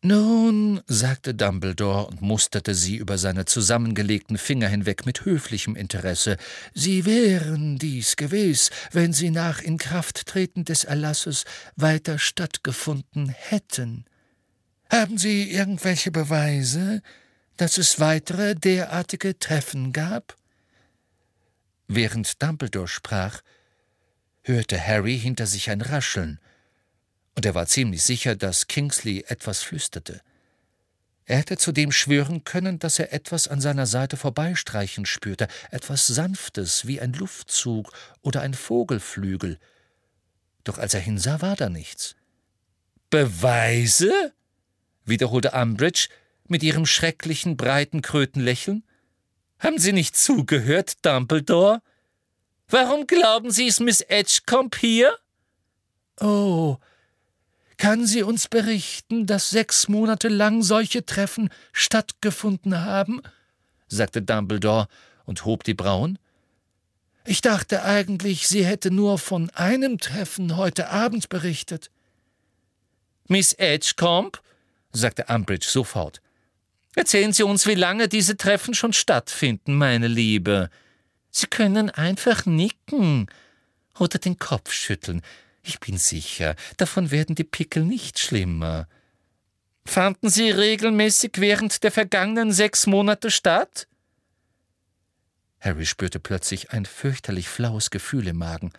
»Nun«, sagte Dumbledore und musterte sie über seine zusammengelegten Finger hinweg mit höflichem Interesse, »Sie wären dies gewiss, wenn sie nach Inkrafttreten des Erlasses weiter stattgefunden hätten. Haben Sie irgendwelche Beweise, dass es weitere derartige Treffen gab?« Während Dumbledore sprach, hörte Harry hinter sich ein Rascheln, und er war ziemlich sicher, dass Kingsley etwas flüsterte. Er hätte zudem schwören können, dass er etwas an seiner Seite vorbeistreichen spürte, etwas Sanftes wie ein Luftzug oder ein Vogelflügel. Doch als er hinsah, war da nichts. »Beweise?« wiederholte Umbridge mit ihrem schrecklichen, breiten Krötenlächeln. »Haben Sie nicht zugehört, Dumbledore? Warum glauben Sie, ist Miss Edgecombe hier?« »Oh, kann sie uns berichten, dass 6 Monate lang solche Treffen stattgefunden haben?« sagte Dumbledore und hob die Brauen. »Ich dachte eigentlich, sie hätte nur von einem Treffen heute Abend berichtet.« »Miss Edgecombe«, sagte Umbridge sofort, »erzählen Sie uns, wie lange diese Treffen schon stattfinden, meine Liebe. Sie können einfach nicken oder den Kopf schütteln. Ich bin sicher, davon werden die Pickel nicht schlimmer. Fanden sie regelmäßig während der vergangenen 6 Monate statt?« Harry spürte plötzlich ein fürchterlich flaues Gefühl im Magen.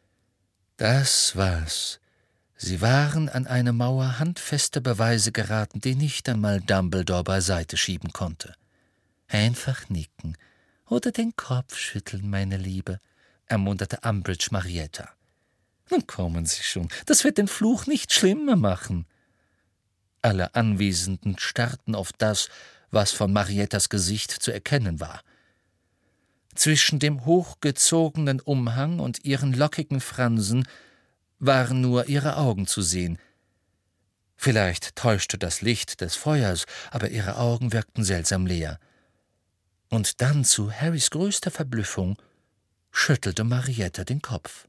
Das war's. Sie waren an eine Mauer handfester Beweise geraten, die nicht einmal Dumbledore beiseite schieben konnte. »Einfach nicken oder den Kopf schütteln, meine Liebe«, ermunterte Umbridge Marietta. »Nun kommen Sie schon, das wird den Fluch nicht schlimmer machen.« Alle Anwesenden starrten auf das, was von Mariettas Gesicht zu erkennen war. Zwischen dem hochgezogenen Umhang und ihren lockigen Fransen waren nur ihre Augen zu sehen. Vielleicht täuschte das Licht des Feuers, aber ihre Augen wirkten seltsam leer. Und dann, zu Harrys größter Verblüffung, schüttelte Marietta den Kopf.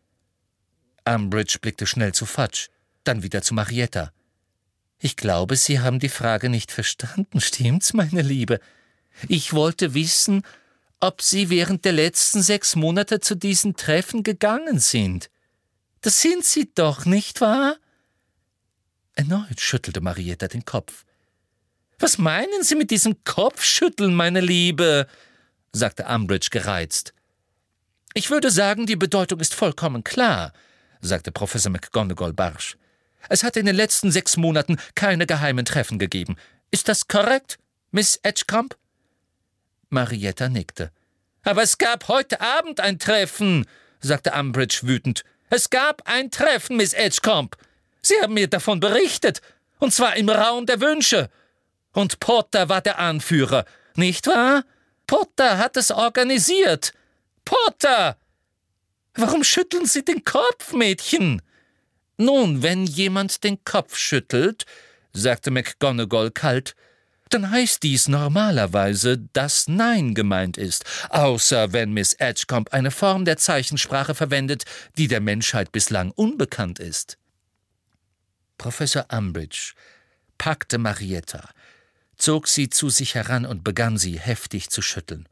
Umbridge blickte schnell zu Fudge, dann wieder zu Marietta. »Ich glaube, Sie haben die Frage nicht verstanden, stimmt's, meine Liebe? Ich wollte wissen, ob Sie während der letzten 6 Monate zu diesen Treffen gegangen sind. Das sind Sie doch, nicht wahr?« Erneut schüttelte Marietta den Kopf. »Was meinen Sie mit diesem Kopfschütteln, meine Liebe?« sagte Umbridge gereizt. »Ich würde sagen, die Bedeutung ist vollkommen klar«, sagte Professor McGonagall barsch. »Es hat in den letzten 6 Monaten keine geheimen Treffen gegeben. Ist das korrekt, Miss Edgecombe?« Marietta nickte. »Aber es gab heute Abend ein Treffen«, sagte Umbridge wütend. »Es gab ein Treffen, Miss Edgecombe. Sie haben mir davon berichtet, und zwar im Raum der Wünsche. Und Potter war der Anführer, nicht wahr? Potter hat es organisiert. Potter! Warum schütteln Sie den Kopf, Mädchen?« »Nun, wenn jemand den Kopf schüttelt«, sagte McGonagall kalt, »dann heißt dies normalerweise, dass Nein gemeint ist, außer wenn Miss Edgecombe eine Form der Zeichensprache verwendet, die der Menschheit bislang unbekannt ist.« Professor Umbridge packte Marietta, zog sie zu sich heran und begann sie heftig zu schütteln.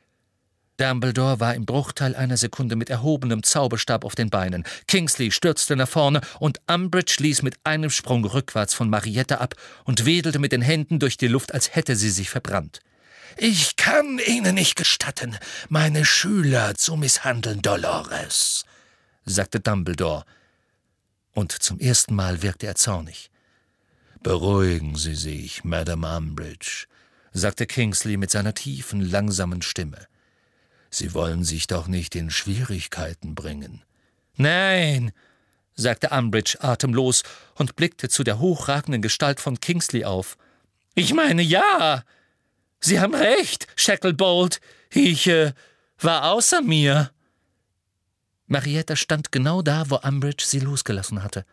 Dumbledore war im Bruchteil einer Sekunde mit erhobenem Zauberstab auf den Beinen. Kingsley stürzte nach vorne und Umbridge ließ mit einem Sprung rückwärts von Marietta ab und wedelte mit den Händen durch die Luft, als hätte sie sich verbrannt. »Ich kann Ihnen nicht gestatten, meine Schüler zu misshandeln, Dolores«, sagte Dumbledore. Und zum ersten Mal wirkte er zornig. »Beruhigen Sie sich, Madame Umbridge«, sagte Kingsley mit seiner tiefen, langsamen Stimme. »Sie wollen sich doch nicht in Schwierigkeiten bringen.« »Nein«, sagte Umbridge atemlos und blickte zu der hochragenden Gestalt von Kingsley auf. »Ich meine, ja. Sie haben recht, Shacklebolt. Ich war außer mir.« Marietta stand genau da, wo Umbridge sie losgelassen hatte.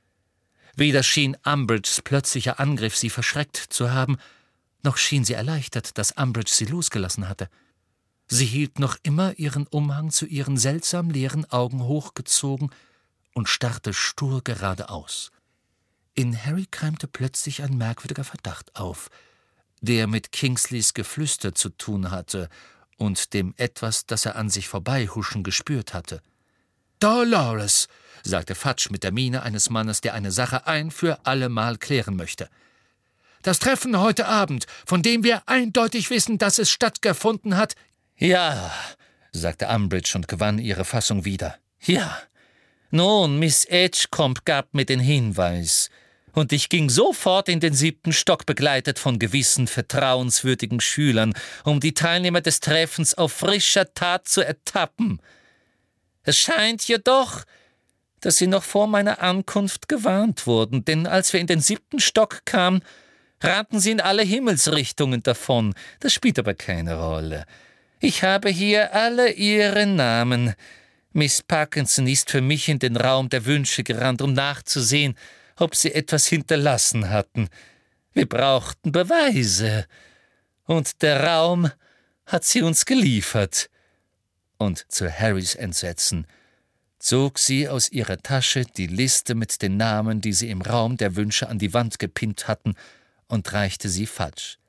Weder schien Umbridges plötzlicher Angriff sie verschreckt zu haben, noch schien sie erleichtert, dass Umbridge sie losgelassen hatte. Sie hielt noch immer ihren Umhang zu ihren seltsam leeren Augen hochgezogen und starrte stur geradeaus. In Harry keimte plötzlich ein merkwürdiger Verdacht auf, der mit Kingsleys Geflüster zu tun hatte und dem etwas, das er an sich vorbeihuschen gespürt hatte. »Dolores«, sagte Fudge mit der Miene eines Mannes, der eine Sache ein für allemal klären möchte. »Das Treffen heute Abend, von dem wir eindeutig wissen, dass es stattgefunden hat.« »Ja«, sagte Umbridge und gewann ihre Fassung wieder. »Ja. Nun, Miss Edgecombe gab mir den Hinweis, und ich ging sofort in den 7. Stock, begleitet von gewissen vertrauenswürdigen Schülern, um die Teilnehmer des Treffens auf frischer Tat zu ertappen. Es scheint jedoch, dass sie noch vor meiner Ankunft gewarnt wurden, denn als wir in den 7. Stock kamen, rannten sie in alle Himmelsrichtungen davon. Das spielt aber keine Rolle. Ich habe hier alle ihre Namen. Miss Parkinson ist für mich in den Raum der Wünsche gerannt, um nachzusehen, ob sie etwas hinterlassen hatten. Wir brauchten Beweise. Und der Raum hat sie uns geliefert.« Und zu Harrys Entsetzen zog sie aus ihrer Tasche die Liste mit den Namen, die sie im Raum der Wünsche an die Wand gepinnt hatten, und reichte sie Fudge.